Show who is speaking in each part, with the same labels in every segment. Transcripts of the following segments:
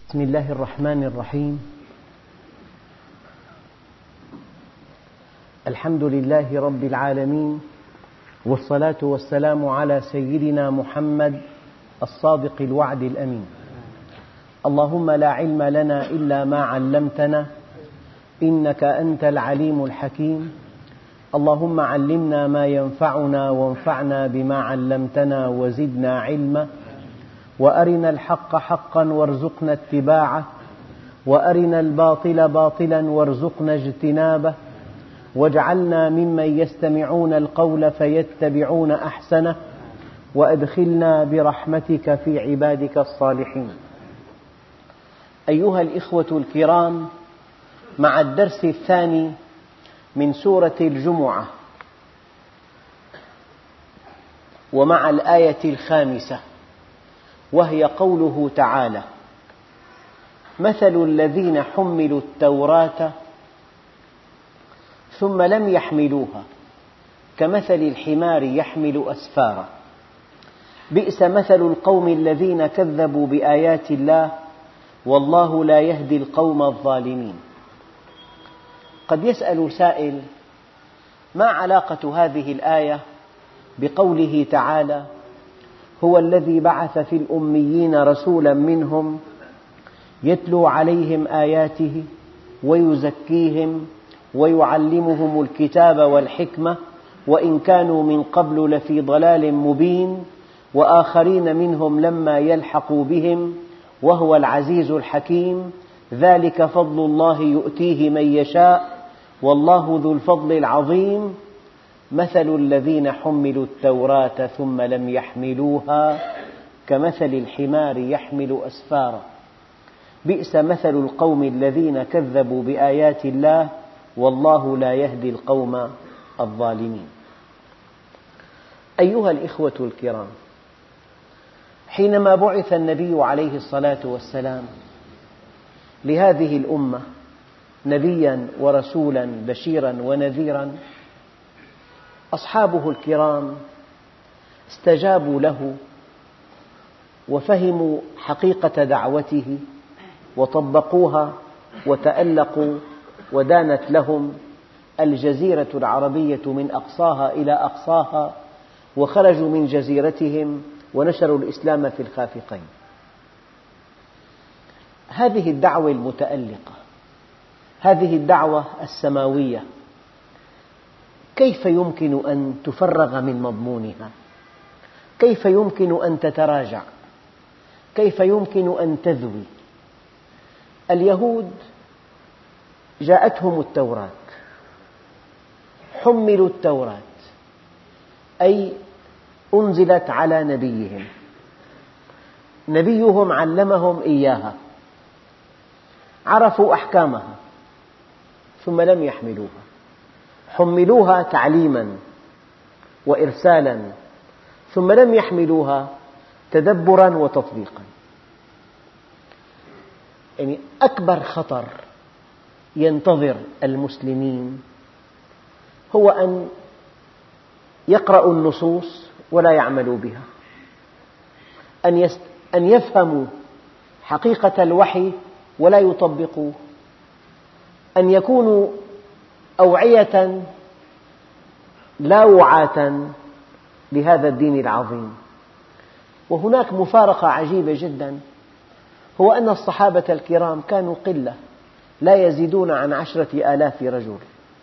Speaker 1: بسم الله الرحمن الرحيم. الحمد لله رب العالمين، والصلاة والسلام على سيدنا محمد الصادق الوعد الأمين. اللهم لا علم لنا إلا ما علمتنا إنك أنت العليم الحكيم. اللهم علمنا ما ينفعنا وانفعنا بما علمتنا وزدنا علما، وأرنا الحق حقا وارزقنا اتباعه، وأرنا الباطل باطلا وارزقنا اجتنابه، واجعلنا ممن يستمعون القول فيتبعون أحسنه، وأدخلنا برحمتك في عبادك الصالحين. أيها الإخوة الكرام، مع الدرس الثاني من سورة الجمعة، ومع الآية 5، وهي قوله تعالى: مثل الذين حملوا التوراة ثم لم يحملوها كمثل الحمار يحمل أسفارا، بئس مثل القوم الذين كذبوا بآيات الله والله لا يهدي القوم الظالمين. قد يسأل سائل: ما علاقة هذه الآية بقوله تعالى: هو الذي بعث في الأميين رسولا منهم يتلو عليهم آياته ويزكيهم ويعلمهم الكتاب والحكمة وإن كانوا من قبل لفي ضلال مبين وآخرين منهم لما يلحقوا بهم وهو العزيز الحكيم، ذلك فضل الله يؤتيه من يشاء والله ذو الفضل العظيم. مثل الذين حملوا التوراة ثم لم يحملوها كمثل الحمار يحمل أسفارا، بئس مثل القوم الذين كذبوا بآيات الله والله لا يهدي القوم الظالمين. أيها الإخوة الكرام، حينما بعث النبي عليه الصلاة والسلام لهذه الأمة نبيا ورسولا بشيرا ونذيرا، أصحابه الكرام استجابوا له وفهموا حقيقة دعوته وطبقوها وتألقوا، ودانت لهم الجزيرة العربية من أقصاها إلى أقصاها، وخرجوا من جزيرتهم ونشروا الإسلام في الخافقين. هذه الدعوة المتألقة، هذه الدعوة السماوية، كيف يمكن أن تفرغ من مضمونها؟ كيف يمكن أن تتراجع؟ كيف يمكن أن تذوي؟ اليهود جاءتهم التوراة، حملوا التوراة، أي أنزلت على نبيهم، نبيهم علمهم إياها، عرفوا أحكامها ثم لم يحملوها، حملوها تعليما وإرسالا ثم لم يحملوها تدبرا وتطبيقا. يعني أكبر خطر ينتظر المسلمين هو أن يقرأوا النصوص ولا يعملوا بها، أن يفهموا حقيقة الوحي ولا يطبقوه، أن يكونوا أوعية لا وعاة لهذا الدين العظيم. وهناك مفارقة عجيبة جدا، هو أن الصحابة الكرام كانوا قلة لا يزيدون عن 10,000 رجل،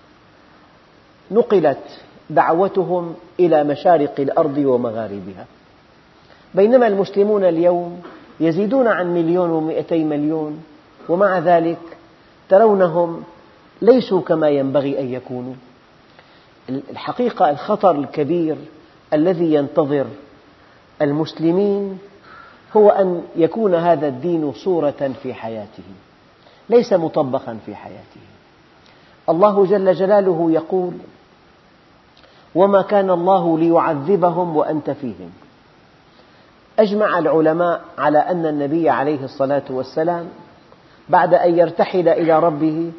Speaker 1: نقلت دعوتهم إلى مشارق الأرض ومغاربها، بينما المسلمون اليوم يزيدون عن 1,200,000,000، ومع ذلك ترونهم ليسوا كما ينبغي أن يكونوا. الحقيقة الخطر الكبير الذي ينتظر المسلمين هو أن يكون هذا الدين صورة في حياتهم، ليس مطبقا في حياتهم. الله جل جلاله يقول: وما كان الله ليعذبهم وأنت فيهم. أجمع العلماء على أن النبي عليه الصلاة والسلام بعد أن يرتحل إلى ربه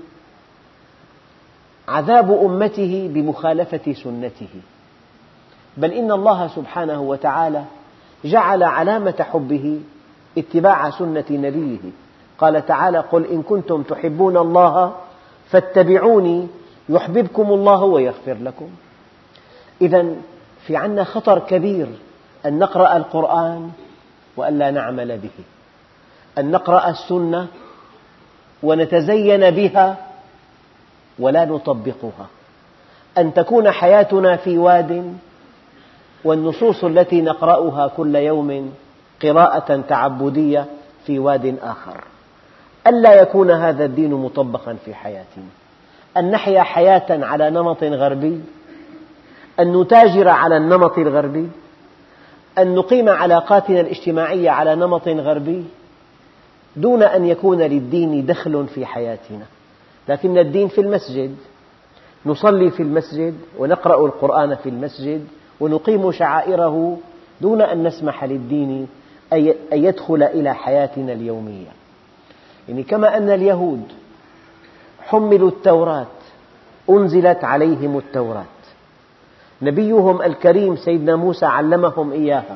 Speaker 1: عذاب أمته بمخالفة سنته، بل إن الله سبحانه وتعالى جعل علامة حبه اتباع سنة نبيه، قال تعالى: قل إن كنتم تحبون الله فاتبعوني يحببكم الله ويغفر لكم. إذن في عنا خطر كبير أن نقرأ القرآن وأن لا نعمل به، أن نقرأ السنة ونتزين بها ولا نطبقها، أن تكون حياتنا في واد والنصوص التي نقرأها كل يوم قراءة تعبدية في واد آخر، ألا يكون هذا الدين مطبقا في حياتنا، أن نحيا حياة على نمط غربي، أن نتاجر على النمط الغربي، أن نقيم علاقاتنا الاجتماعية على نمط غربي دون أن يكون للدين دخل في حياتنا. لكن الدين في المسجد، نصلي في المسجد ونقرأ القرآن في المسجد ونقيم شعائره دون أن نسمح للدين أن يدخل إلى حياتنا اليومية. يعني كما أن اليهود حملوا التوراة، أنزلت عليهم التوراة، نبيهم الكريم سيدنا موسى علمهم إياها،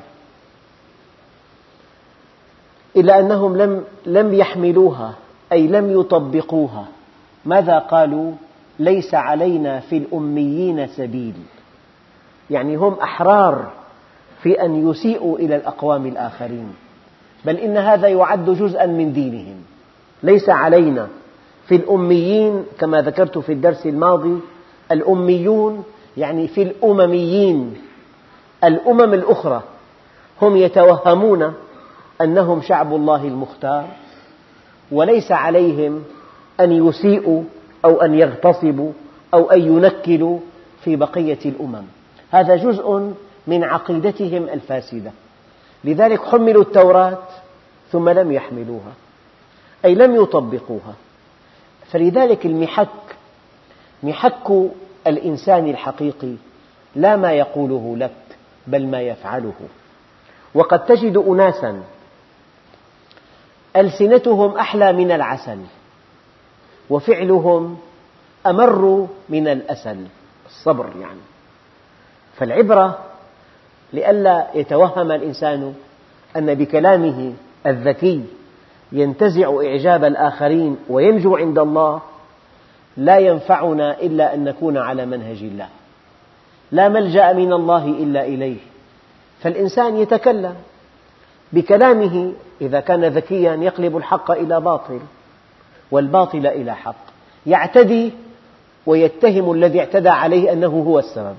Speaker 1: إلا أنهم لم يحملوها، أي لم يطبقوها. ماذا قالوا؟ ليس علينا في الأميين سبيل، يعني هم أحرار في أن يسيئوا إلى الأقوام الآخرين، بل إن هذا يعد جزءا من دينهم. ليس علينا في الأميين، كما ذكرت في الدرس الماضي، الأميون يعني في الأمميين، الأمم الأخرى هم يتوهمون أنهم شعب الله المختار، وليس عليهم أن يسيئوا أو أن يغتصبوا أو أن ينكلوا في بقية الأمم. هذا جزء من عقيدتهم الفاسدة. لذلك حملوا التوراة ثم لم يحملوها، أي لم يطبقوها. فلذلك محك الإنسان الحقيقي لا ما يقوله لك بل ما يفعله. وقد تجد أناسا ألسنتهم أحلى من العسل وفعلهم أمر من الأسل، الصبر يعني. فالعبرة لئلا يتوهم الإنسان أن بكلامه الذكي ينتزع إعجاب الآخرين وينجو عند الله، لا ينفعنا إلا أن نكون على منهج الله، لا ملجأ من الله إلا إليه. فالإنسان يتكلم بكلامه، إذا كان ذكيا يقلب الحق إلى باطل والباطل إلى حق، يعتدي ويتهم الذي اعتدى عليه أنه هو السبب،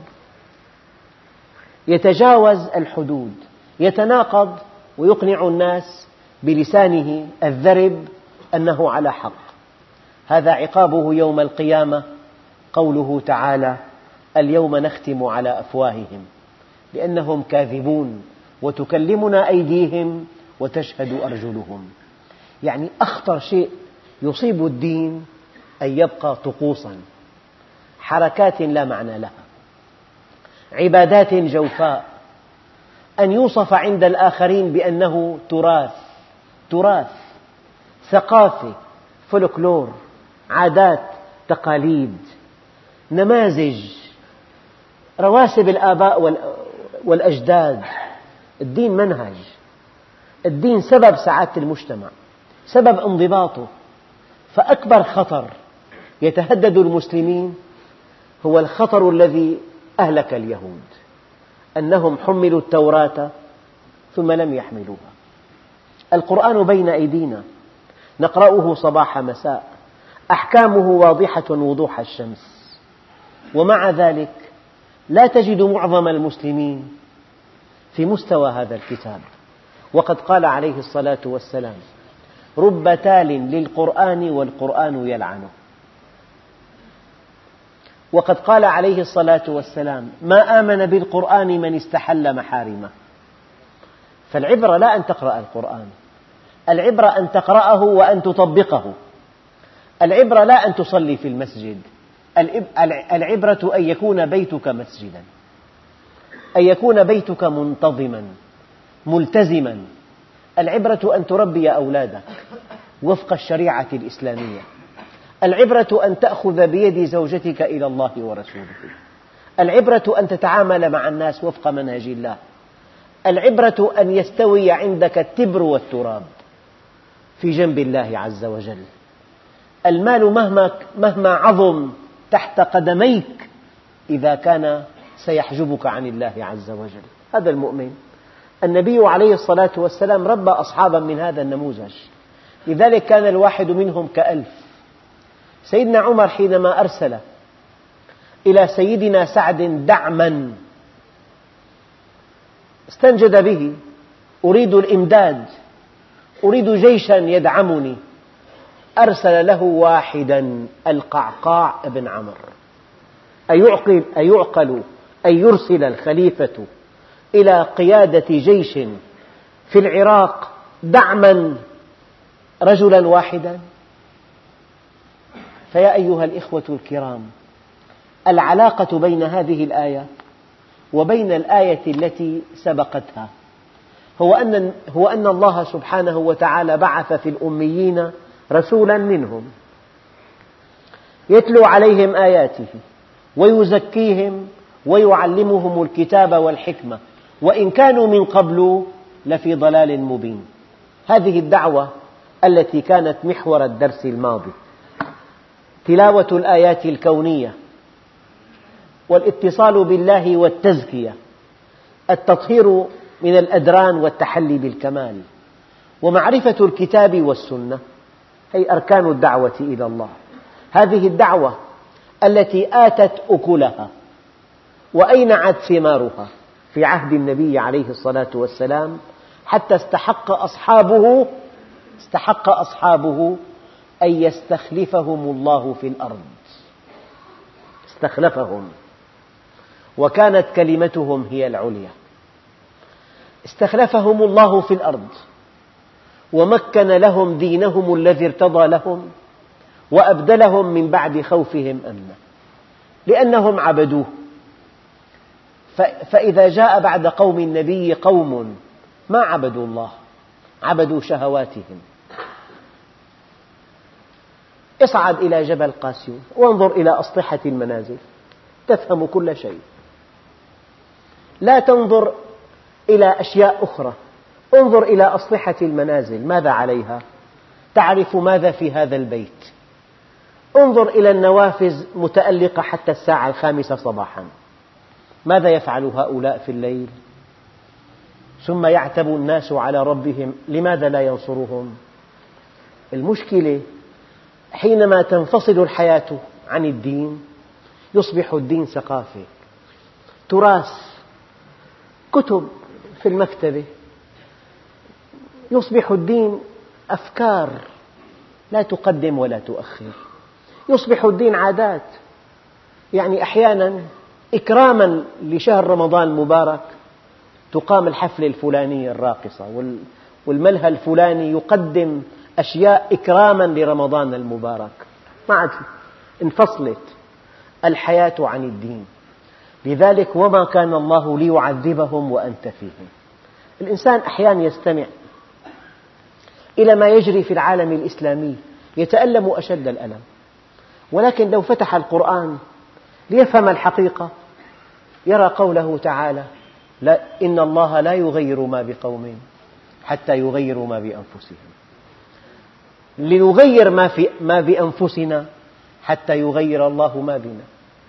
Speaker 1: يتجاوز الحدود، يتناقض ويقنع الناس بلسانه الذرب أنه على حق. هذا عقابه يوم القيامة، قوله تعالى: اليوم نختم على أفواههم لأنهم كاذبون وتكلمنا أيديهم وتشهد أرجلهم. يعني أخطر شيء يصيب الدين أن يبقى طقوسا، حركات لا معنى لها، عبادات جوفاء، أن يوصف عند الآخرين بأنه تراث، ثقافة، فولكلور، عادات، تقاليد، نماذج، رواسب الآباء والأجداد. الدين منهج، الدين سبب سعادة المجتمع، سبب انضباطه. فأكبر خطر يتهدد المسلمين هو الخطر الذي أهلك اليهود، أنهم حملوا التوراة ثم لم يحملوها. القرآن بين أيدينا، نقرأه صباح مساء، أحكامه واضحة وضوح الشمس، ومع ذلك لا تجد معظم المسلمين في مستوى هذا الكتاب. وقد قال عليه الصلاة والسلام: رب تال للقرآن والقرآن يلعنه. وقد قال عليه الصلاة والسلام: ما آمن بالقرآن من استحل محارمه. فالعبرة لا أن تقرأ القرآن، العبرة أن تقرأه وأن تطبقه. العبرة لا أن تصلي في المسجد، العبرة أن يكون بيتك مسجدا، أن يكون بيتك منتظما ملتزما. العبرة أن تربي أولادك وفق الشريعة الإسلامية. العبرة أن تأخذ بيد زوجتك إلى الله ورسوله. العبرة أن تتعامل مع الناس وفق منهج الله. العبرة أن يستوي عندك التبر والتراب. في جنب الله عز وجل. المال مهما عظم تحت قدميك إذا كان سيحجبك عن الله عز وجل. هذا المؤمن. النبي عليه الصلاة والسلام ربى أصحابا من هذا النموذج، لذلك كان الواحد منهم كألف. سيدنا عمر حينما أرسل إلى سيدنا سعد دعما استنجد به: أريد الإمداد، أريد جيشا يدعمني. أرسل له واحدا، القعقاع بن عمرو. أيعقل أن يرسل الخليفة إلى قيادة جيش في العراق دعما رجلا واحدا؟ فيا أيها الإخوة الكرام، العلاقة بين هذه الآية وبين الآية التي سبقتها هو أن الله سبحانه وتعالى بعث في الأميين رسولا منهم يتلو عليهم آياته ويزكيهم ويعلمهم الكتاب والحكمة وإن كانوا من قبل لفي ضلال مبين. هذه الدعوة التي كانت محور الدرس الماضي، تلاوة الآيات الكونية والاتصال بالله والتزكية، التطهير من الأدران والتحلي بالكمال، ومعرفة الكتاب والسنة، هي أركان الدعوة إلى الله. هذه الدعوة التي آتت أكلها وأينعت ثمارها في عهد النبي عليه الصلاة والسلام، حتى استحق أصحابه أن يستخلفهم الله في الأرض. استخلفهم، وكانت كلمتهم هي العليا. استخلفهم الله في الأرض ومكن لهم دينهم الذي ارتضى لهم وأبدلهم من بعد خوفهم أمنا، لأنهم عبدوه. فإذا جاء بعد قوم النبي قوم ما عبدوا الله، عبدوا شهواتهم. اصعد إلى جبل قاسيون وانظر إلى أسطحة المنازل تفهم كل شيء. لا تنظر إلى أشياء أخرى، انظر إلى أسطحة المنازل، ماذا عليها؟ تعرف ماذا في هذا البيت. انظر إلى النوافذ متألقة حتى الساعة 5 صباحا، ماذا يفعل هؤلاء في الليل؟ ثم يعتب الناس على ربهم لماذا لا ينصرهم؟ المشكلة حينما تنفصل الحياة عن الدين يصبح الدين ثقافة، تراث، كتب في المكتبة. يصبح الدين أفكار لا تقدم ولا تؤخر. يصبح الدين عادات. يعني أحيانا إكراما لشهر رمضان المبارك تقام الحفلة الفلانية الراقصة، والملهى الفلاني يقدم أشياء إكراما لرمضان المبارك. ما عاد انفصلت الحياة عن الدين. لذلك وما كان الله ليعذبهم وأنت فيهم. الإنسان أحيانا يستمع إلى ما يجري في العالم الإسلامي يتألم أشد الألم، ولكن لو فتح القرآن ليفهم الحقيقة يرى قوله تعالى: إن الله لا يغير ما بقوم حتى يغيروا ما بأنفسهم. لنغير ما بأنفسنا حتى يغير الله ما بنا.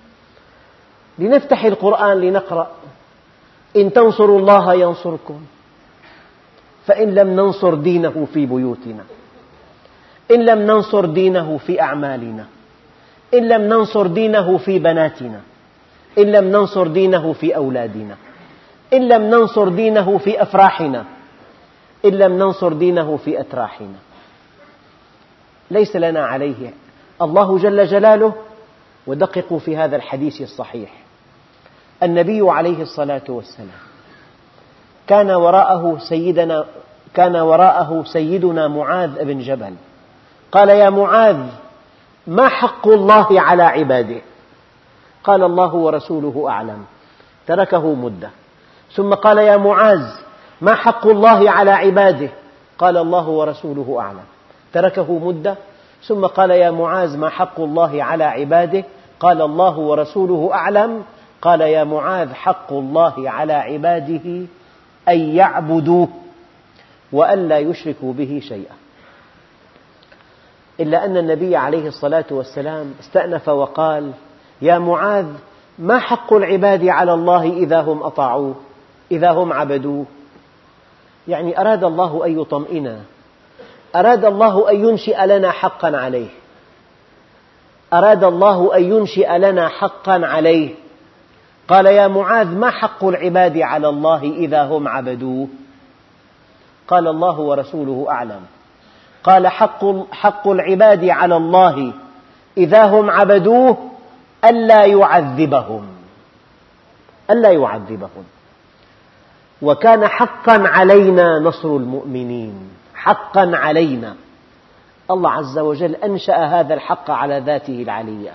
Speaker 1: لنفتح القرآن لنقرأ: إن تنصروا الله ينصركم، فإن لم ننصر دينه في بيوتنا، إن لم ننصر دينه في أعمالنا، إن لم ننصر دينه في بناتنا، إن لم ننصر دينه في أولادنا، إن لم ننصر دينه في أفراحنا، إن لم ننصر دينه في أتراحنا، ليس لنا عليه. الله جل جلاله، ودققوا في هذا الحديث الصحيح، النبي عليه الصلاة والسلام كان وراءه سيدنا معاذ بن جبل. قال: يا معاذ، ما حق الله على عباده؟ قال: الله ورسوله أعلم. تركه مدة، ثم قال: يا معاذ، ما حق الله على عباده؟ قال: الله ورسوله أعلم. تركه مدة، ثم قال: يا معاذ، ما حق الله على عباده؟ قال: الله ورسوله أعلم. قال: يا معاذ، حق الله على عباده أن يعبدوه وأن لا يشركوا به شيئا. إلا أن النبي عليه الصلاة والسلام استأنف وقال: يا معاذ، ما حق العباد على الله إذا هم أطاعوه، إذا هم عبدوه؟ يعني أراد الله أن يطمئنا، أراد الله أن ينشئ لنا حقا عليه، أراد الله أن ينشئ لنا حقا عليه. قال: يا معاذ، ما حق العباد على الله إذا هم عبدوه؟ قال: الله ورسوله أعلم. قال: حق العباد على الله إذا هم عبدوه ألا يعذبهم، ألا يعذبهم. وكان حقا علينا نصر المؤمنين، حقا علينا. الله عز وجل أنشأ هذا الحق على ذاته العلية.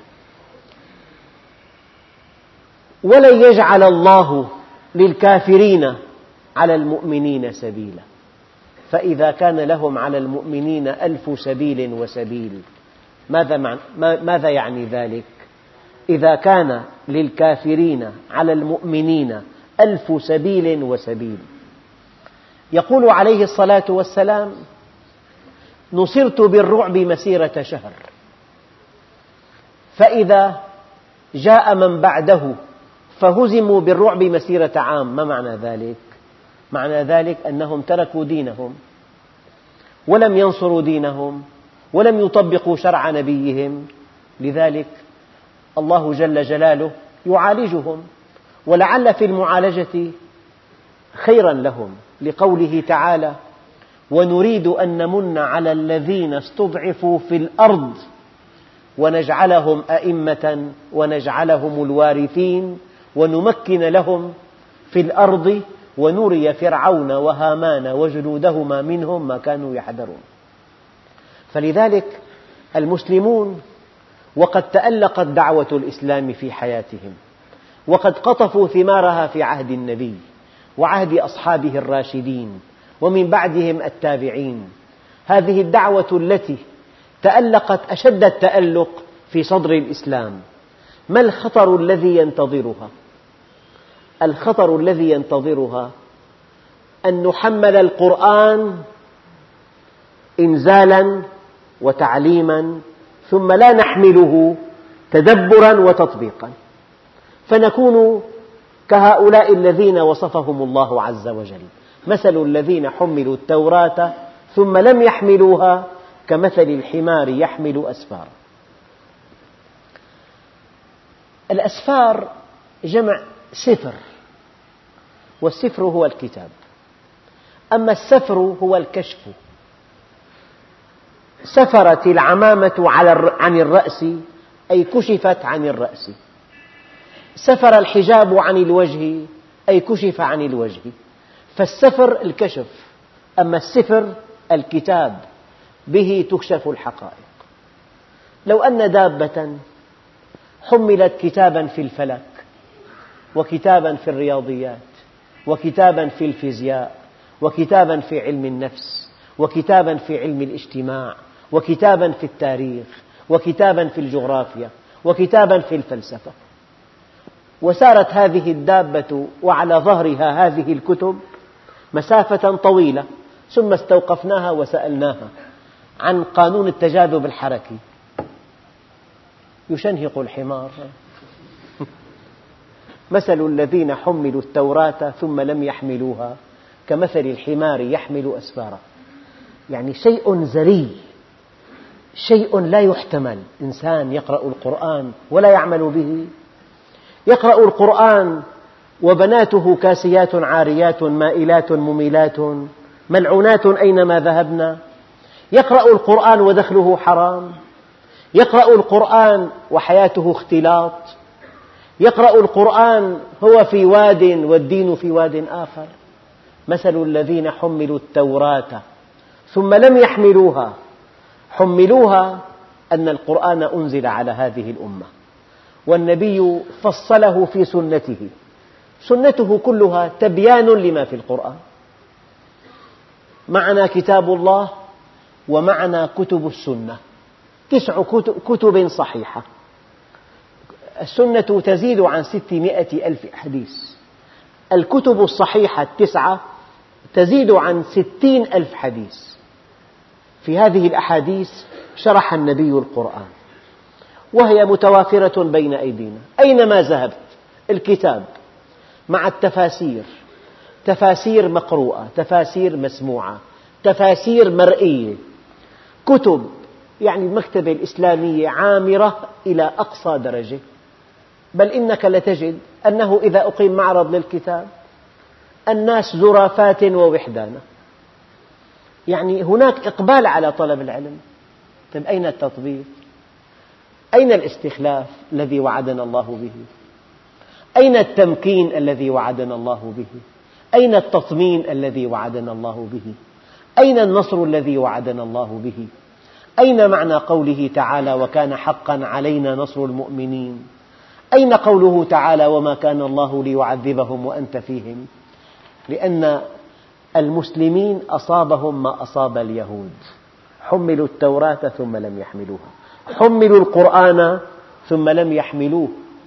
Speaker 1: ولن يجعل الله للكافرين على المؤمنين سبيلا. فإذا كان لهم على المؤمنين 1000 سبيل وسبيل، ماذا يعني ذلك؟ إذا كان للكافرين على المؤمنين 1000 سبيل وسبيل. يقول عليه الصلاة والسلام: نصرت بالرعب مسيرة شهر، فإذا جاء من بعده فهزموا بالرعب مسيرة عام. ما معنى ذلك؟ معنى ذلك أنهم تركوا دينهم ولم ينصروا دينهم ولم يطبقوا شرع نبيهم. لذلك الله جل جلاله يعالجهم، ولعل في المعالجة خيرا لهم، لقوله تعالى: ونريد أن نمن على الذين استضعفوا في الأرض ونجعلهم أئمة ونجعلهم الوارثين ونمكن لهم في الأرض ونري فرعون وهامان وجنودهما منهم ما كانوا يحذرون. فلذلك المسلمون وقد تألقت دعوة الإسلام في حياتهم، وقد قطفوا ثمارها في عهد النبي وعهد أصحابه الراشدين ومن بعدهم التابعين. هذه الدعوة التي تألقت أشد التألق في صدر الإسلام، ما الخطر الذي ينتظرها؟ الخطر الذي ينتظرها أن نحمل القرآن إنزالا وتعليما ثم لا نحمله تدبرا وتطبيقا، فنكون كهؤلاء الذين وصفهم الله عز وجل: مثل الذين حملوا التوراة ثم لم يحملوها كمثل الحمار يحمل أسفارا. الأسفار جمع سفر، والسفر هو الكتاب، أما السفر هو الكشف. سفرت العمامة عن الرأس، أي كشفت عن الرأس. سفر الحجاب عن الوجه، أي كشف عن الوجه. فالسفر الكشف، أما السفر الكتاب، به تكشف الحقائق. لو أن دابة حملت كتابا في الفلك وكتابا في الرياضيات وكتابا في الفيزياء وكتابا في علم النفس وكتابا في علم الاجتماع وكتابا في التاريخ وكتابا في الجغرافيا وكتابا في الفلسفة، وسارت هذه الدابة وعلى ظهرها هذه الكتب مسافة طويلة، ثم استوقفناها وسألناها عن قانون التجاذب الحركي، يشنهق الحمار. مثل الذين حملوا التوراة ثم لم يحملوها كمثل الحمار يحمل أسفارا. يعني شيء زري، شيء لا يحتمل. إنسان يقرأ القرآن ولا يعمل به، يقرأ القرآن وبناته كاسيات عاريات مائلات مميلات ملعونات أينما ذهبنا، يقرأ القرآن ودخله حرام، يقرأ القرآن وحياته اختلاط، يقرأ القرآن هو في واد والدين في واد آخر. مثل الذين حملوا التوراة ثم لم يحملوها، حملوها أن القرآن أنزل على هذه الأمة، والنبي فصله في سنته، سنته كلها تبيان لما في القرآن. معنا كتاب الله ومعنا كتب السنة، 9 كتب صحيحة. السنة تزيد عن 600 ألف حديث، الكتب الصحيحة 9 تزيد عن 60 ألف حديث. في هذه الأحاديث شرح النبي القرآن وهي متوافرة بين أيدينا أينما ذهبت، الكتاب مع التفاسير، تفاسير مقروءة، تفاسير مسموعة، تفاسير مرئية، كتب، يعني المكتبة الإسلامية عامرة إلى أقصى درجة، بل إنك لتجد أنه إذا أقيم معرض للكتاب الناس زرافات ووحدانا، يعني هناك إقبال على طلب العلم. طيب أين التطبيق؟ أين الاستخلاف الذي وعدنا الله به؟ أين التمكين الذي وعدنا الله به؟ أين التطمين الذي وعدنا الله به؟ أين النصر الذي وعدنا الله به؟ أين معنى قوله تعالى وكان حقا علينا نصر المؤمنين؟ أين قوله تعالى وما كان الله ليعذبهم وأنت فيهم؟ لأن المسلمين أصابهم ما أصاب اليهود، حملوا التوراة ثم لم يحملوها، حملوا القرآن ثم لم يحملوه،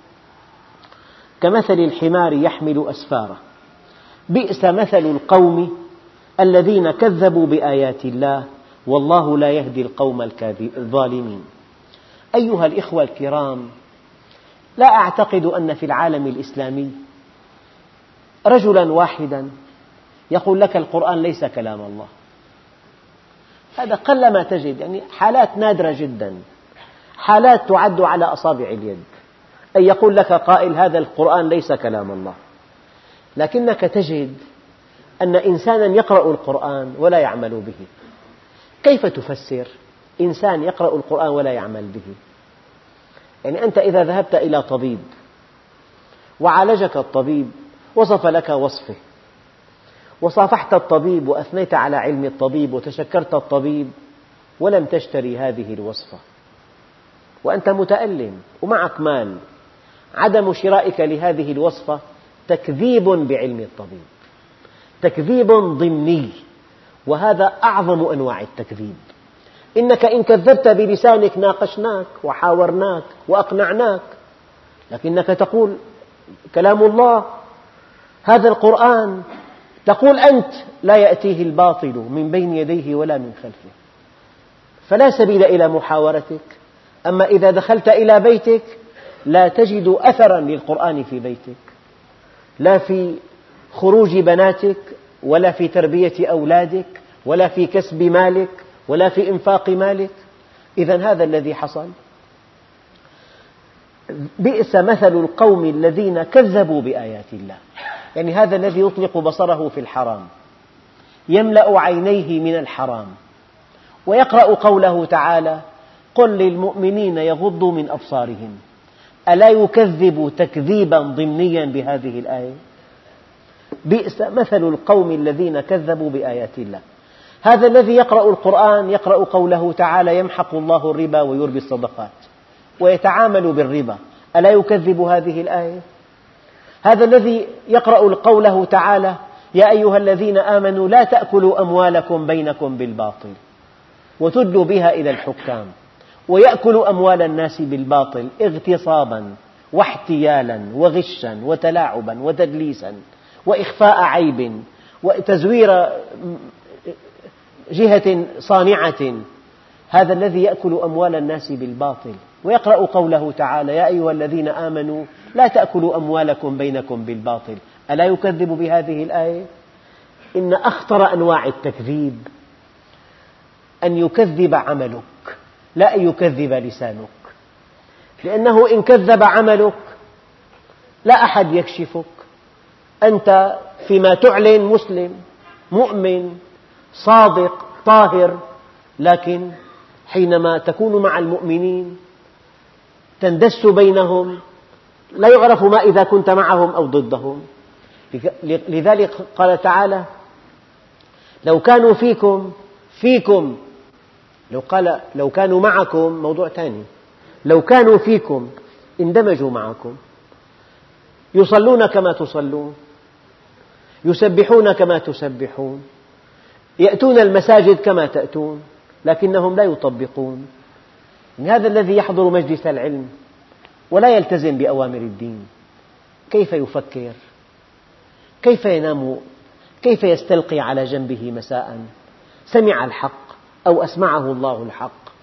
Speaker 1: كمثل الحمار يحمل أسفارا، بئس مثل القوم الذين كذبوا بآيات الله والله لا يهدي القوم الظالمين. أيها الإخوة الكرام، لا أعتقد أن في العالم الإسلامي رجلا واحدا يقول لك القرآن ليس كلام الله. هذا قلما تجد، يعني حالات نادرة جدا، حالات تعد على أصابع اليد أن يقول لك قائل هذا القرآن ليس كلام الله. لكنك تجد أن إنسانا يقرأ القرآن ولا يعمل به. كيف تفسر إنسان يقرأ القرآن ولا يعمل به؟ يعني أنت إذا ذهبت إلى طبيب وعالجك الطبيب، وصف لك وصفه، وصافحت الطبيب وأثنيت على علم الطبيب وتشكرت الطبيب ولم تشتري هذه الوصفة وأنت متألم ومعك مال، عدم شرائك لهذه الوصفة تكذيب بعلم الطبيب، تكذيب ضمني، وهذا أعظم أنواع التكذيب. إنك إن كذبت بلسانك ناقشناك وحاورناك وأقنعناك، لكنك تقول كلام الله، هذا القرآن، تقول أنت لا يأتيه الباطل من بين يديه ولا من خلفه، فلا سبيل إلى محاورتك. أما إذا دخلت إلى بيتك لا تجد أثرا للقرآن في بيتك، لا في خروج بناتك ولا في تربية أولادك ولا في كسب مالك ولا في إنفاق مالك. إذن هذا الذي حصل. بئس مثل القوم الذين كذبوا بآيات الله، يعني هذا الذي يطلق بصره في الحرام، يملأ عينيه من الحرام، ويقرأ قوله تعالى قل للمؤمنين يغضوا من أبصارهم، ألا يكذب تكذيبا ضمنيا بهذه الآية؟ بئس مثل القوم الذين كذبوا بآيات الله. هذا الذي يقرأ القرآن يقرأ قوله تعالى يمحق الله الربا ويربي الصدقات ويتعامل بالربا، ألا يكذب هذه الآية؟ هذا الذي يقرأ قوله تعالى يا أيها الذين آمنوا لا تأكلوا أموالكم بينكم بالباطل وتدلوا بها إلى الحكام، ويأكل أموال الناس بالباطل اغتصابا واحتيالا وغشا وتلاعبا وتدليسا وإخفاء عيب وتزوير جهة صانعة، هذا الذي يأكل أموال الناس بالباطل. ويقرأ قوله تعالى يا أيها الذين آمنوا لا تأكلوا أموالكم بينكم بالباطل، ألا يكذب بهذه الآية؟ إن أخطر أنواع التكذيب أن يكذب عملك لا أن يكذب لسانك، لأنه إن كذب عملك لا أحد يكشفك، أنت فيما تعلن مسلم مؤمن صادق طاهر، لكن حينما تكون مع المؤمنين تندس بينهم، لا يعرف ما إذا كنت معهم أو ضدهم. لذلك قال تعالى لو كانوا فيكم لو كانوا معكم موضوع ثاني، لو كانوا فيكم اندمجوا معكم، يصلون كما تصلون، يسبحون كما تسبحون، يأتون المساجد كما تأتون، لكنهم لا يطبقون. هذا الذي يحضر مجلس العلم ولا يلتزم بأوامر الدين كيف يفكر؟ كيف ينام؟ كيف يستلقي على جنبه مساء؟ سمع الحق أو أسمعه الله الحق،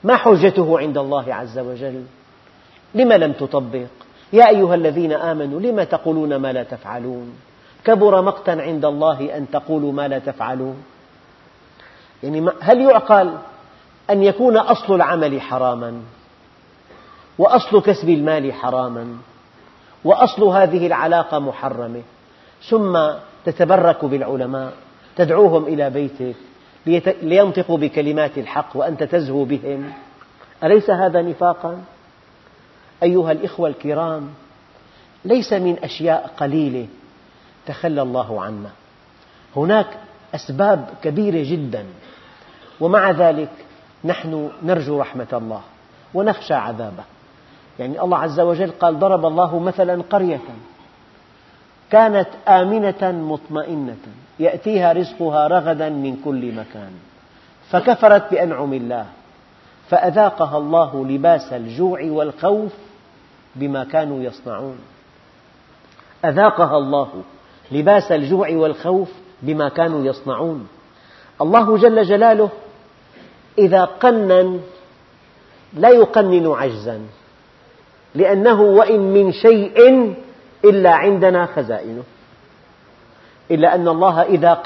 Speaker 1: ما حجته عند الله عز وجل؟ لم لم تطبق؟ يا أيها الذين آمنوا لم تقولون ما لا تفعلون؟ كبر مقتا عند الله أن تقولوا ما لا تفعلون. يعني هل يعقل أن يكون أصل العمل حراما، وأصل كسب المال حراما، وأصل هذه العلاقة محرمة، ثم تتبرك بالعلماء تدعوهم إلى بيتك لينطقوا بكلمات الحق وأنت تزهو بهم؟ أليس هذا نفاقا؟ أيها الإخوة الكرام، ليس من أشياء قليلة تخلى الله عنا، هناك أسباب كبيرة جدا، ومع ذلك نحن نرجو رحمة الله ونخشى عذابه. يعني الله عز وجل قال: ضرب الله مثلا قرية كانت آمنة مطمئنة يأتيها رزقها رغدا من كل مكان فكفرت بأنعم الله فأذاقها الله لباس الجوع والخوف بما كانوا يصنعون. أذاقها الله لباس الجوع والخوف بما كانوا يصنعون. الله جل جلاله إذا قنن لا يقنن عجزا، لأنه وإن من شيء إلا عندنا خزائنه، إلا أن الله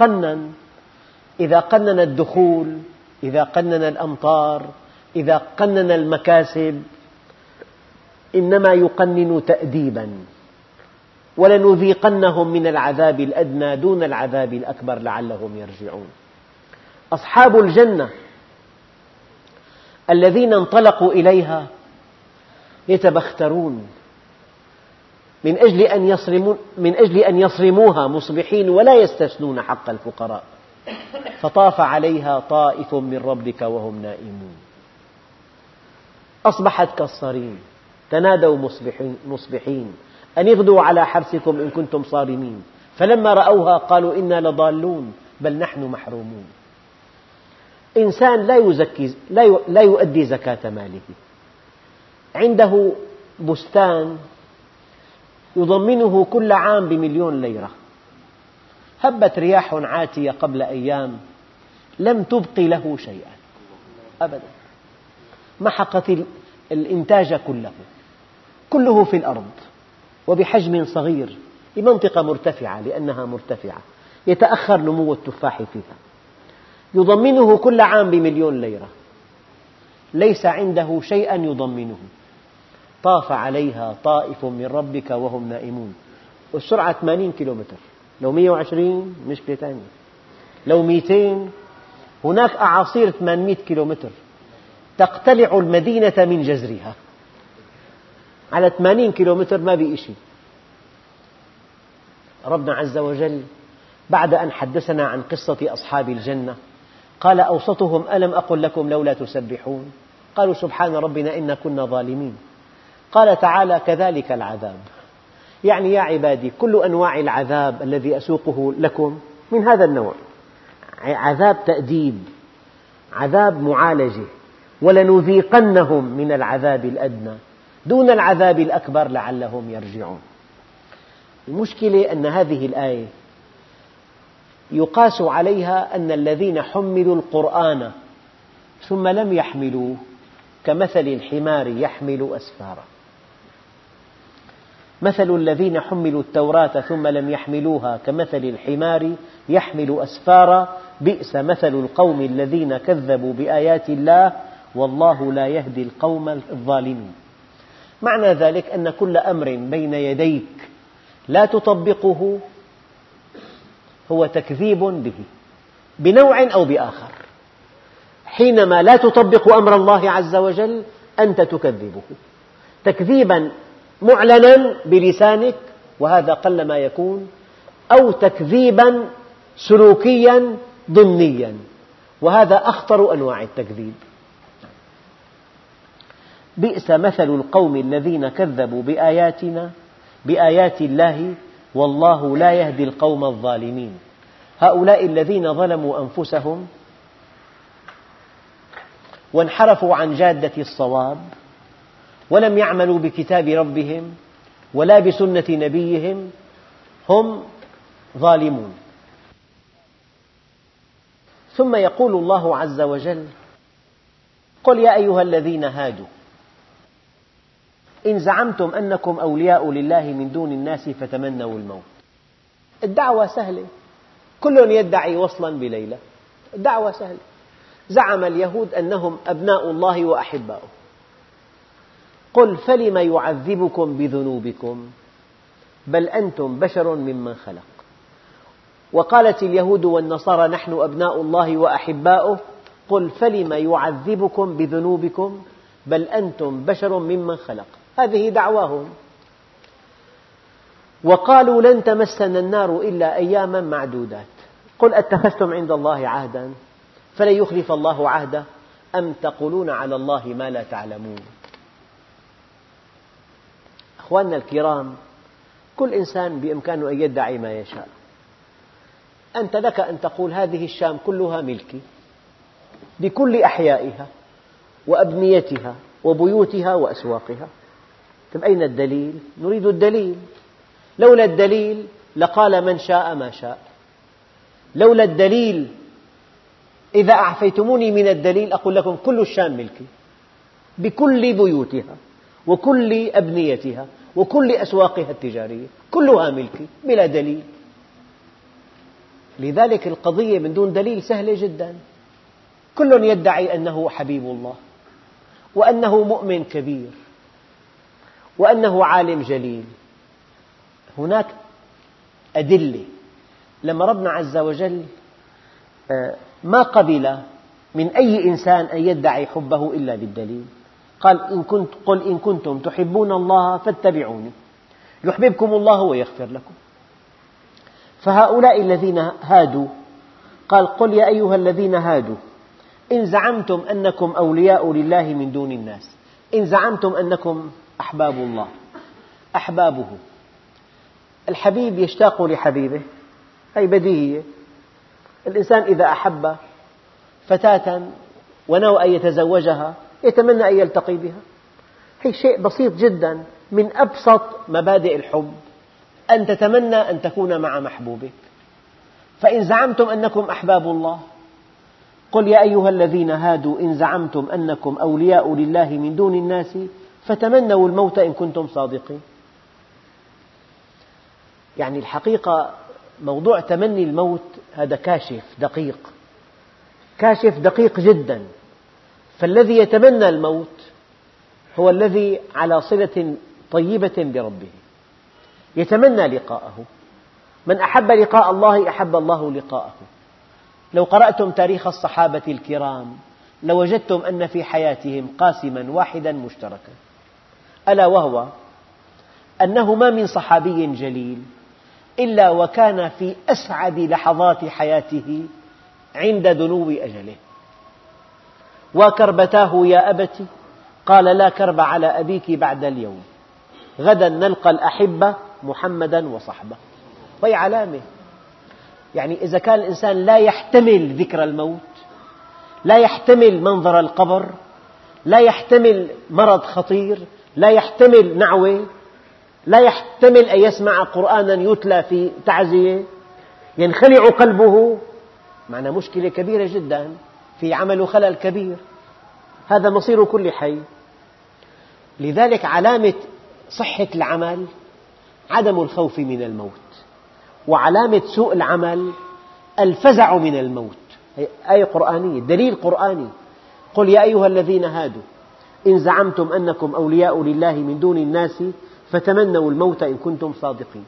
Speaker 1: إذا قنن الدخول، إذا قنن الأمطار، إذا قنن المكاسب، إنما يقنن تأديبا، ولنذيقنهم من العذاب الأدنى دون العذاب الأكبر لعلهم يرجعون. أصحاب الجنة الذين انطلقوا إليها يتبخترون من أجل أن يصرموها مصبحين ولا يستثنون حق الفقراء، فطاف عليها طائف من ربك وهم نائمون أصبحت كالصريم تنادوا مصبحين أن اغدوا على حرثكم إن كنتم صارمين فلما رأوها قالوا إنا لضالون بل نحن محرومون. إنسان لا يؤدي زكاة ماله، عنده بستان يضمنه كل عام ب1,000,000 ليرة، هبت رياح عاتية قبل أيام لم تبق له شيئا أبدا، محقت الإنتاج كله في الأرض وبحجم صغير بمنطقة مرتفعة، لأنها مرتفعة يتأخر نمو التفاح فيها، يضمنه كل عام ب1,000,000 ليرة، ليس عنده شيئا يضمنه. طاف عليها طائف من ربك وهم نائمون، والسرعة 80 كيلومتر، لو 120 مشكلة ثانية، لو 200 هناك أعاصير 800 كيلومتر تقتلع المدينة من جذرها، على 80 كيلومتر ما بقي شيء. ربنا عز وجل بعد أن حدثنا عن قصة أصحاب الجنة قال أوسطهم ألم أقل لكم لولا تسبحون؟ قالوا سبحان ربنا إنا كنا ظالمين. قال تعالى كذلك العذاب، يعني يا عبادي كل أنواع العذاب الذي أسوقه لكم من هذا النوع، عذاب تأديب، عذاب معالجة، ولنذيقنهم من العذاب الأدنى دون العذاب الأكبر لعلهم يرجعون. المشكلة أن هذه الآية يقاس عليها أن الذين حملوا القرآن ثم لم يحملوه كمثل الحمار يحمل أسفارا. مثل الذين حملوا التوراة ثم لم يحملوها كمثل الحمار يحمل أسفارا بئس مثل القوم الذين كذبوا بآيات الله والله لا يهدي القوم الظالمين. معنى ذلك أن كل أمر بين يديك لا تطبقه هو تكذيب به بنوع أو بآخر. حينما لا تطبق أمر الله عز وجل أنت تكذبه تكذيبا معلنا بلسانك، وهذا قل ما يكون، أو تكذيبا سلوكيا ضمنيا، وهذا أخطر أنواع التكذيب. بئس مثل القوم الذين كذبوا بآيات الله والله لا يهدي القوم الظالمين. هؤلاء الذين ظلموا أنفسهم وانحرفوا عن جادة الصواب ولم يعملوا بكتاب ربهم ولا بسنة نبيهم هم ظالمون. ثم يقول الله عز وجل قل يا أيها الذين هادوا إن زعمتم أنكم أولياء لله من دون الناس فتمنوا الموت. الدعوة سهلة، كل يدعي وصلا بليلى، الدعوة سهلة. زعم اليهود أنهم أبناء الله وأحباؤه، قل فلم يعذبكم بذنوبكم بل أنتم بشر ممن خلق. وقالت اليهود والنصارى نحن أبناء الله وأحباؤه، قل فلم يعذبكم بذنوبكم بل أنتم بشر ممن خلق. هذه دعواهم. وقالوا لن تمسنا النار إلا أياما معدودات، قل أتخذتم عند الله عهدا فلن يخلف الله عهده أم تقولون على الله ما لا تعلمون. أخواننا الكرام، كل إنسان بإمكانه أن يدعي ما يشاء. أنت لك أن تقول هذه الشام كلها ملكي بكل أحيائها وأبنيتها وبيوتها وأسواقها. طيب أين الدليل؟ نريد الدليل. لولا الدليل لقال من شاء ما شاء. لولا الدليل، إذا أعفيتموني من الدليل أقول لكم كل الشام ملكي بكل بيوتها وكل أبنيتها وكل أسواقها التجارية، كلها ملكي بلا دليل. لذلك القضية من دون دليل سهلة جدا. كل يدعي أنه حبيب الله وأنه مؤمن كبير وأنه عالم جليل. هناك أدلة. لما ربنا عز وجل ما قبل من أي إنسان أن يدعي حبه إلا بالدليل. قال قل إن كنتم تحبون الله فاتبعوني يحببكم الله ويغفر لكم. فهؤلاء الذين هادوا، قال قل يا أيها الذين هادوا إن زعمتم أنكم أولياء لله من دون الناس. إن زعمتم أنكم أحباب الله، أحبابه. الحبيب يشتاق لحبيبه، هذه بديهية. الإنسان إذا أحب فتاة ونوى أن يتزوجها يتمنى أن يلتقي بها. هي شيء بسيط جدا، من أبسط مبادئ الحب أن تتمنى أن تكون مع محبوبك. فإن زعمتم أنكم أحباب الله، قل يا أيها الذين هادوا إن زعمتم أنكم أولياء لله من دون الناس فتمنوا الموت إن كنتم صادقين. يعني الحقيقة موضوع تمني الموت هذا كاشف دقيق، كاشف دقيق جدا. فالذي يتمنى الموت هو الذي على صلة طيبة بربه، يتمنى لقاءه. من أحب لقاء الله أحب الله لقاءه. لو قرأتم تاريخ الصحابة الكرام لوجدتم أن في حياتهم قاسما واحدا مشتركا، ألا وهو أنه ما من صحابي جليل إلا وكان في أسعد لحظات حياته عند دنو أجله. وكربتاه يا أبت قال لا كرب على أبيك بعد اليوم، غدا نلقى الأحبة محمدا وصحبه. وهي علامة. يعني إذا كان الإنسان لا يحتمل ذكر الموت، لا يحتمل منظر القبر، لا يحتمل مرض خطير، لا يحتمل نعوة، لا يحتمل أن يسمع قرآنا يتلى في تعزية، ينخلع قلبه، معنى مشكلة كبيرة جدا، في عمل خلل كبير. هذا مصير كل حي. لذلك علامة صحة العمل عدم الخوف من الموت، وعلامة سوء العمل الفزع من الموت. آية قرآنية، دليل قرآني. قل يا أيها الذين هادوا إن زعمتم أنكم أولياء لله من دون الناس فتمنوا الموت إن كنتم صادقين.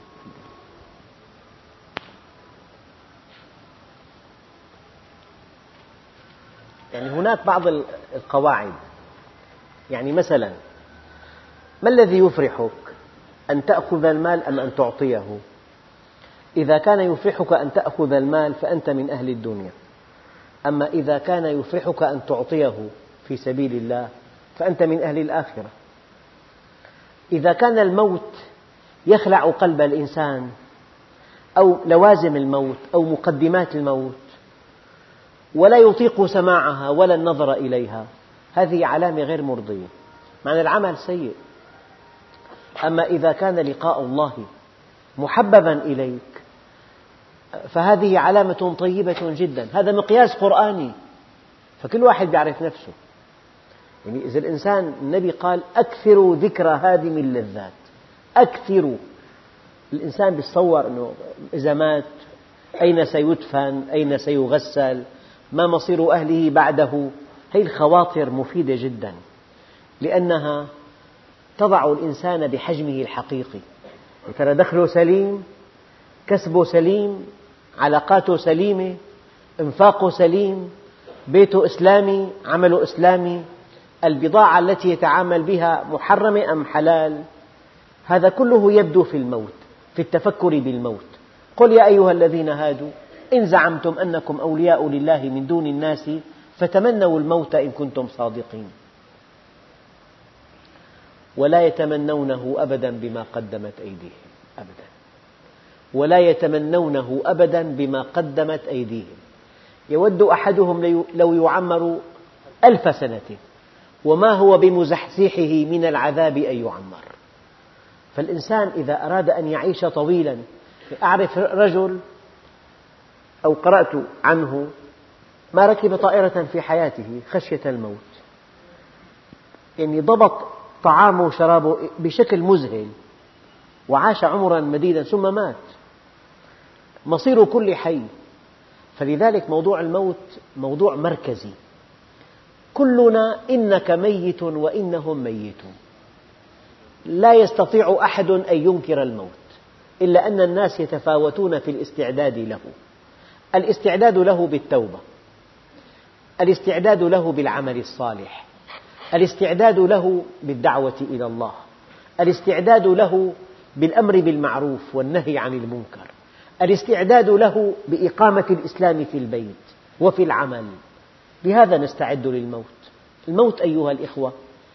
Speaker 1: يعني هناك بعض القواعد. يعني مثلا ما الذي يفرحك، أن تأخذ المال أم أن تعطيه؟ إذا كان يفرحك أن تأخذ المال فأنت من أهل الدنيا، أما إذا كان يفرحك أن تعطيه في سبيل الله فأنت من أهل الآخرة. إذا كان الموت يخلع قلب الإنسان أو لوازم الموت أو مقدمات الموت ولا يطيق سماعها ولا النظر إليها، هذه علامة غير مرضية، معنى العمل سيء. أما إذا كان لقاء الله محببا إليك فهذه علامة طيبة جدا. هذا مقياس قرآني، فكل واحد يعرف نفسه. يعني إذا الإنسان، النبي قال أكثروا ذكر هادم اللذات، أكثروا. الإنسان يتصور أنه إذا مات أين سيدفن، أين سيغسل، ما مصير أهله بعده. هذه الخواطر مفيدة جدا، لأنها تضع الإنسان بحجمه الحقيقي. ترى دخله سليم، كسبه سليم، علاقاته سليمة، انفاقه سليم، بيته إسلامي، عمله إسلامي، البضاعة التي يتعامل بها محرمة أم حلال. هذا كله يبدو في الموت، في التفكر بالموت. قل يا أيها الذين هادوا إن زعمتم أنكم أولياء لله من دون الناس فتمنوا الموت إن كنتم صادقين ولا يتمنونه أبدا بما قدمت أيديهم، أبدا، ولا يتمنونه أبدا بما قدمت أيديهم. يود أحدهم لو يعمر 1000 سنة وما هو بمزحزحه من العذاب أن يعمر. فالإنسان إذا أراد أن يعيش طويلا، أعرف رجل أو قرأت عنه ما ركب طائرة في حياته خشية الموت، يعني ضبط طعامه وشرابه بشكل مذهل وعاش عمرا مديدا ثم مات. مصير كل حي. فلذلك موضوع الموت موضوع مركزي. كلنا إنك ميت وإنهم ميتون. لا يستطيع أحد أن ينكر الموت، إلا أن الناس يتفاوتون في الاستعداد له. الاستعداد له بالتوبة، الاستعداد له بالعمل الصالح، الاستعداد له بالدعوة إلى الله، الاستعداد له بالأمر بالمعروف والنهي عن المنكر، الاستعداد له بإقامة الإسلام في البيت وفي العمل. بهذا نستعد للموت. الموت أيها الإخوة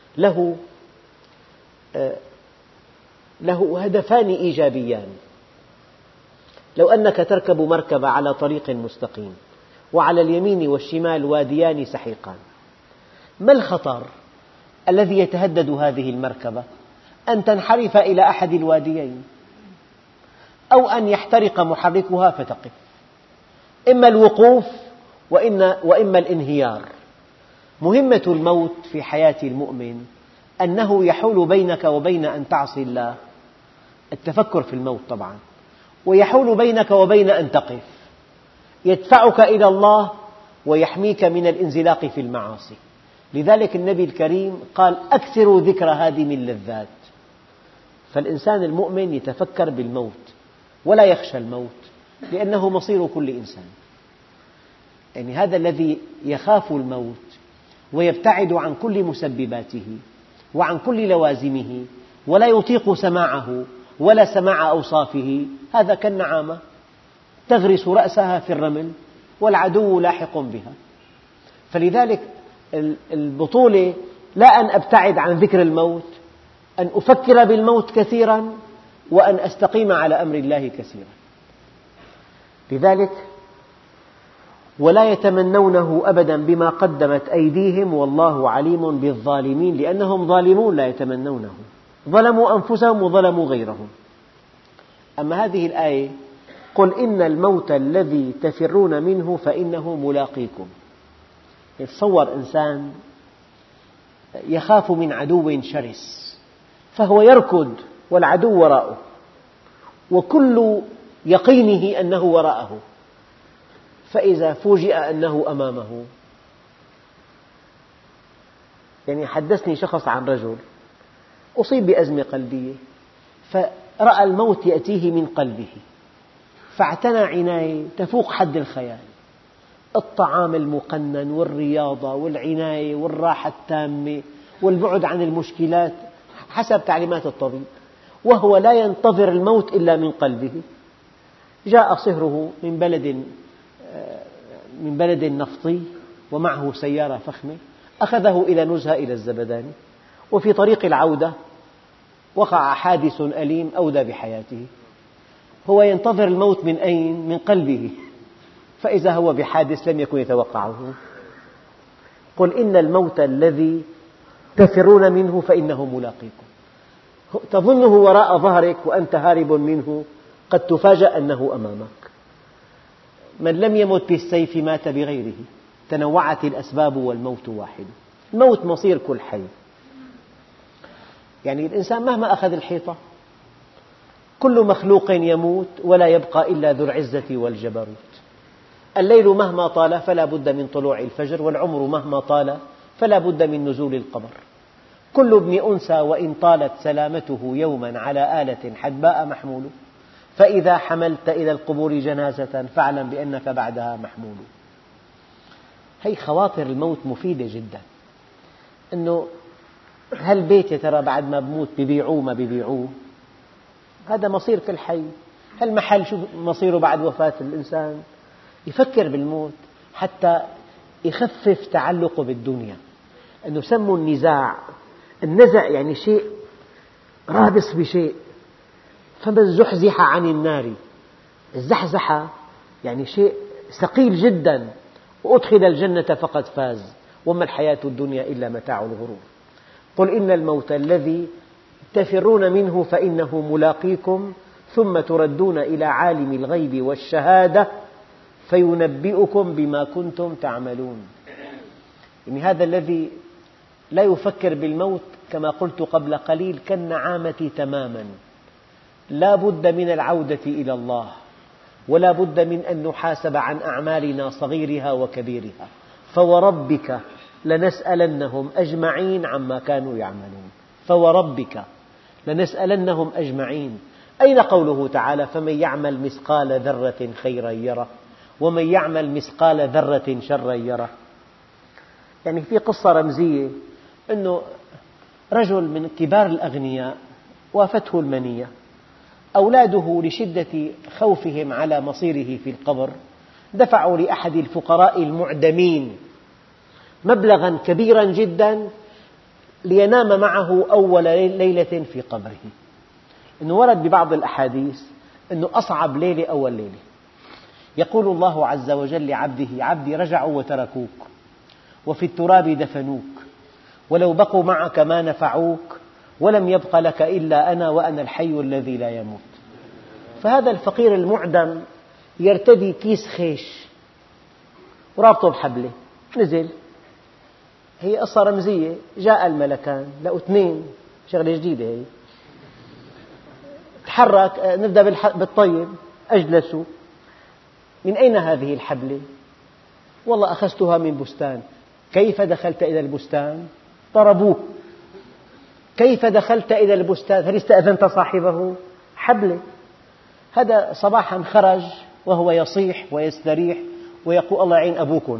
Speaker 1: له هدفان إيجابيان. لو أنك تركب مركبة على طريق مستقيم وعلى اليمين والشمال واديان سحيقان، ما الخطر الذي يتهدد هذه المركبة؟ أن تنحرف إلى أحد الواديين، أو أن يحترق محركها فتقف. إما الوقوف وإما الانهيار. مهمة الموت في حياة المؤمن أنه يحول بينك وبين أن تعصي الله، التفكر في الموت طبعا، ويحول بينك وبين أن تقف، يدفعك إلى الله ويحميك من الانزلاق في المعاصي. لذلك النبي الكريم قال أكثروا ذكر هادم اللذات. فالإنسان المؤمن يتفكر بالموت ولا يخشى الموت، لأنه مصير كل إنسان. يعني هذا الذي يخاف الموت ويبتعد عن كل مسبباته وعن كل لوازمه ولا يطيق سماعه ولا سماع أوصافه، هذا كالنعامة تغرس رأسها في الرمل والعدو لاحق بها. فلذلك البطولة لا أن أبتعد عن ذكر الموت، أن أفكر بالموت كثيرا وأن أستقيم على أمر الله كثيرا. لذلك ولا يتمنونه أبدا بما قدمت أيديهم والله عليم بالظالمين، لأنهم ظالمون لا يتمنونه، ظلموا أنفسهم وظلموا غيرهم. أما هذه الآية قل إن الموت الذي تفرون منه فإنه ملاقيكم. يتصور إنسان يخاف من عدو شرس فهو يركض والعدو وراءه وكل يقينه أنه وراءه، فإذا فوجئ أنه أمامه. يعني حدثني شخص عن رجل أصيب بأزمة قلبية فرأى الموت يأتيه من قلبه، فاعتنى عناية تفوق حد الخيال، الطعام المقنن والرياضة والعناية والراحة التامة والبعد عن المشكلات حسب تعليمات الطبيب، وهو لا ينتظر الموت إلا من قلبه. جاء صهره من بلد نفطي ومعه سيارة فخمة، أخذه إلى نزهة إلى الزبداني، وفي طريق العودة وقع حادث أليم أودى بحياته. هو ينتظر الموت من أين؟ من قلبه، فإذا هو بحادث لم يكن يتوقعه. قل إن الموت الذي تفرون منه فإنه ملاقيكم. تظنه وراء ظهرك وأنت هارب منه، قد تفاجأ أنه أمامك. من لم يمت بالسيف مات بغيره، تنوعت الأسباب والموت واحد. الموت مصير كل حي. يعني الإنسان مهما أخذ الحيطة، كل مخلوق يموت ولا يبقى إلا ذو العزة والجبروت. الليل مهما طال فلا بد من طلوع الفجر، والعمر مهما طال فلا بد من نزول القبر. كل ابن أنثى وإن طالت سلامته يوما على آلة حدباء محمول، فإذا حملت إلى القبور جنازة فاعلم بأنك بعدها محمول. هي خواطر الموت مفيدة جدا. أنه هالبيت يا ترى بعد ما بموت ببيعوه ما ببيعوه، هذا مصير كل حي. هالمحل شو مصيره بعد وفاة الإنسان؟ يفكر بالموت حتى يخفف تعلقه بالدنيا. أنه سموا النزع يعني شيء رابص بشيء، فمن زحزح عن النار، الزحزحة يعني شيء ثقيل جدا، وأدخل الجنة فقد فاز، وما الحياة الدنيا إلا متاع الغرور. قل إن الموت الذي تفرون منه فإنه ملاقيكم ثم تردون إلى عالم الغيب والشهادة فينبئكم بما كنتم تعملون. يعني هذا الذي لا يفكر بالموت كما قلت قبل قليل كالنعامة تماما، لا بد من العودة إلى الله، ولا بد من أن نحاسب عن أعمالنا صغيرها وكبيرها. فوربك لنسألنهم أجمعين عما كانوا يعملون. فوربك لنسألنهم أجمعين. أين قوله تعالى فمن يعمل مثقال ذرة خيرا يره ومن يعمل مثقال ذرة شرا يره؟ يعني في قصة رمزية أنه رجل من كبار الأغنياء وافته المنية، أولاده لشدة خوفهم على مصيره في القبر دفعوا لأحد الفقراء المعدمين مبلغا كبيرا جدا لينام معه أول ليلة في قبره. إنه ورد ببعض الأحاديث أنه أصعب ليلة أول ليلة. يقول الله عز وجل لعبده عبدي رجعوا وتركوك وفي التراب دفنوك، ولو بقوا معك ما نفعوك، ولم يبق لك إلا أنا وأنا الحي الذي لا يموت. فهذا الفقير المعدم يرتدي كيس خيش ورابطه بحبلة، نزل. هي قصة رمزية. جاء الملكان لقوا اثنين، شغلة جديدة هي. تحرك، نبدأ بالطيب. أجلسوا. من أين هذه الحبلة؟ والله أخذتها من بستان. كيف دخلت إلى البستان؟ ضربوه. كيف دخلت إلى البستان؟ هل استأذنت صاحبه؟ حبلة. هذا صباحا خرج وهو يصيح ويستريح ويقول الله يعين أبوكم.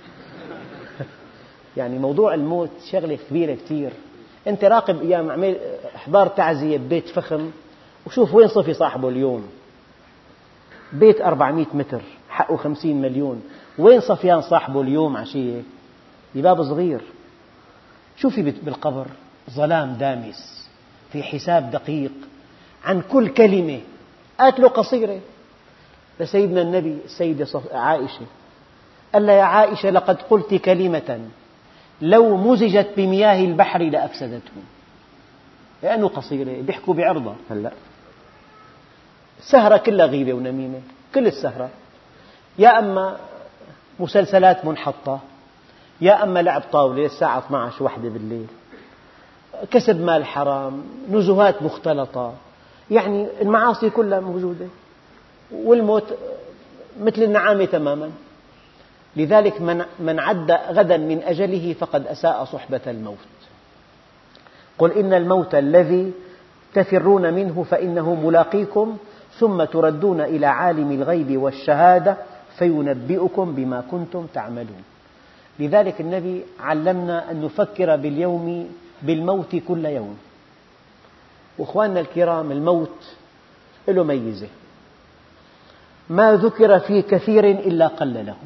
Speaker 1: يعني موضوع الموت شغلة كبيرة كثير. أنت راقب أيام عمل إحضار تعزية ببيت فخم وشوف وين صفي صاحبه اليوم. بيت 400 متر حقه 50 مليون، وين صفيان صاحبه اليوم عشية؟ بباب صغير. شوفي بالقبر ظلام دامس، في حساب دقيق عن كل كلمة. قاتله قصيرة لسيدنا النبي السيدة عائشة، قال لها يا عائشة لقد قلت كلمة لو مزجت بمياه البحر لأفسدته. لأنه قصيرة بيحكوا بعرضة. هلأ السهرة كلها غيبة ونميمة، كل السهرة، يا أما مسلسلات منحطة، يا أما لعب طاولة الساعة 12 واحدة بالليل، كسب مال حرام، نزهات مختلطة، يعني المعاصي كلها موجودة. والموت مثل النعامة تماما. لذلك من عد غدا من أجله فقد أساء صحبة الموت. قل إن الموت الذي تفرون منه فإنه ملاقيكم ثم تردون إلى عالم الغيب والشهادة فينبئكم بما كنتم تعملون. لذلك النبي علمنا أن نفكر بالموت كل يوم. وأخواننا الكرام، الموت له ميزة ما ذكر في كثير إلا قل له.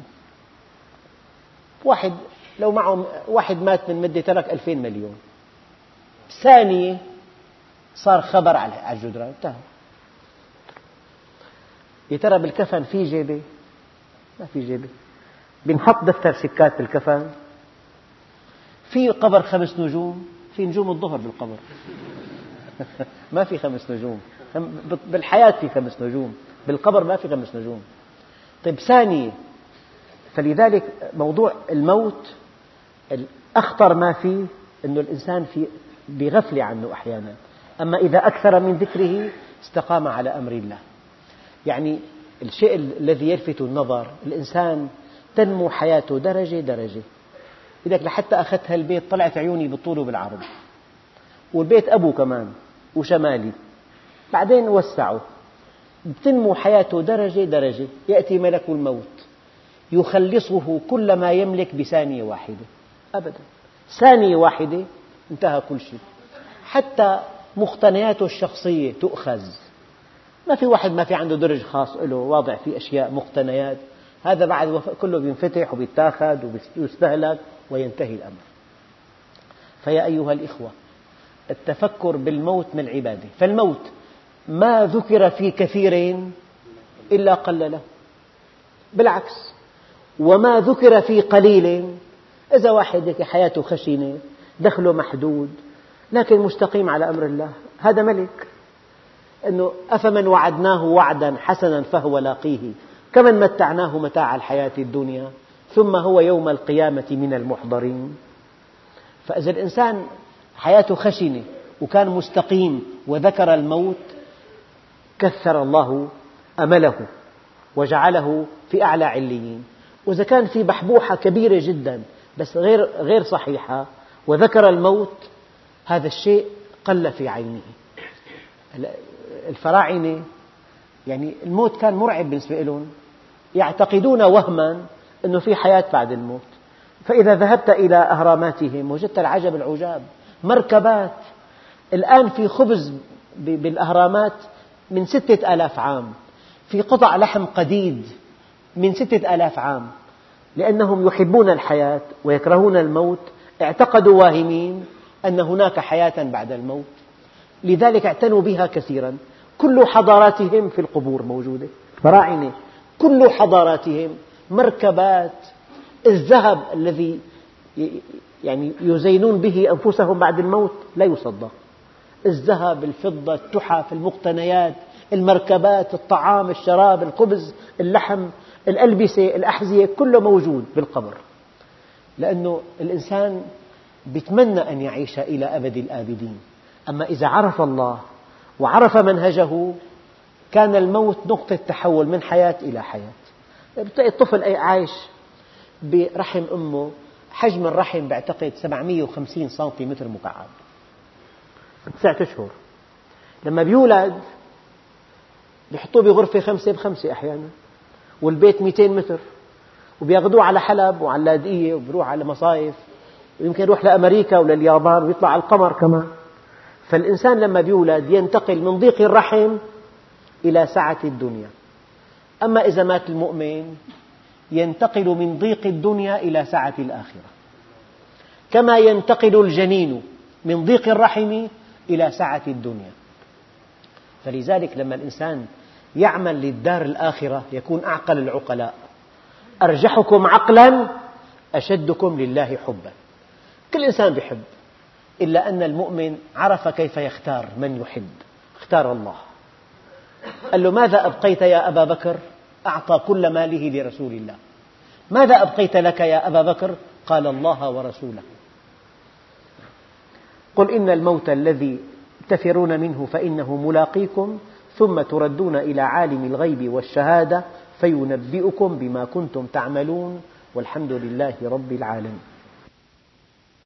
Speaker 1: لو معه واحد مات من مدة ترك 2000 مليون، ثانية صار خبر على الجدران، انتهى. يا ترى بالكفن في جيبة؟ ما في جيبة. بنحط دفتر سكات بالكفن. في قبر 5 نجوم، في نجوم الظهر بالقبر. ما في 5 نجوم. بالحياة في 5 نجوم، بالقبر ما في 5 نجوم. طيب ثانية. فلذلك موضوع الموت أخطر ما فيه أن الإنسان بغفلة عنه أحيانا، أما إذا أكثر من ذكره استقام على أمر الله. يعني الشيء الذي يلفت النظر، الإنسان تنمو حياته درجة درجة، يقول لك لحتى أخذت هالبيت طلعت عيوني بالطول وبالعرض، والبيت أبو كمان وشمالي، بعدين وسعوا، تنمو حياته درجة درجة، يأتي ملك الموت يخلصه كل ما يملك بثانية واحدة، أبدا ثانية واحدة انتهى كل شيء، حتى مقتنياته الشخصية تؤخذ. ما في واحد ما في عنده درج خاص له واضع فيه أشياء مقتنيات، هذا بعد كله بينفتح وبيتاخذ ويستهلك وينتهي الأمر. فيا أيها الإخوة، التفكر بالموت من العبادة، فالموت ما ذكر في كثير إلا قل له، بالعكس، وما ذكر في قليل، إذا واحد حياته خشنة دخله محدود لكن مستقيم على أمر الله، هذا ملك. أنه أفمن وعدناه وعدا حسنا فهو لاقيه كمن متعناه متاع الحياة الدنيا ثم هو يوم القيامة من المحضرين. فإذا الإنسان حياته خشنة وكان مستقيم وذكر الموت كثر الله أمله وجعله في أعلى عليين. وإذا كان في بحبوحة كبيرة جدا بس غير صحيحة وذكر الموت، هذا الشيء قل في عينه. الفراعنة يعني الموت كان مرعب بالنسبة لهم، يعتقدون وهما أنه في حياة بعد الموت. فإذا ذهبت إلى أهراماتهم وجدت العجب العجاب، مركبات. الآن في خبز بالأهرامات من 6000 عام، في قطع لحم قديد من 6000 عام، لأنهم يحبون الحياة ويكرهون الموت، اعتقدوا واهمين أن هناك حياة بعد الموت، لذلك اعتنوا بها كثيرا. كل حضاراتهم في القبور موجودة، فراعنة كل حضاراتهم مركبات. الذهب الذي يعني يزينون به أنفسهم بعد الموت لا يصدق، الذهب، الفضة، التحف، المقتنيات، المركبات، الطعام، الشراب، الخبز، اللحم، الألبسة، الأحذية، كله موجود بالقبر، لأنه الإنسان يتمنى أن يعيش إلى أبد الآبدين. أما إذا عرف الله وعرف منهجه كان الموت نقطة تحول من حياة إلى حياة. بتلاقي الطفل عايش برحم أمه، حجم الرحم بعتقد 750 سنتيمتر مكعب، 9 أشهر. لما بيولد بيحطوه بغرفة 5 ب5 أحيانا، والبيت 200 متر، وبياخذوه على حلب وعلى لاذقية وبيروح على مصايف، ويمكن يروح لأمريكا ولا اليابان ويطلع على القمر كمان. فالإنسان لما بيولد ينتقل من ضيق الرحم إلى سعة الدنيا. أما إذا مات المؤمن ينتقل من ضيق الدنيا إلى سعة الآخرة، كما ينتقل الجنين من ضيق الرحم إلى سعة الدنيا. فلذلك لما الإنسان يعمل للدار الآخرة يكون أعقل العقلاء، أرجحكم عقلا أشدكم لله حبا. كل إنسان يحب، إلا أن المؤمن عرف كيف يختار من يحب، اختار الله. قال له: ماذا أبقيت يا أبا بكر؟ أعطى كل ماله لرسول الله. ماذا أبقيت لك يا أبا بكر؟ قال: الله ورسوله. قل إن الموت الذي تفرون منه فإنه ملاقيكم ثم تردون إلى عالم الغيب والشهادة فينبئكم بما كنتم تعملون والحمد لله رب العالمين.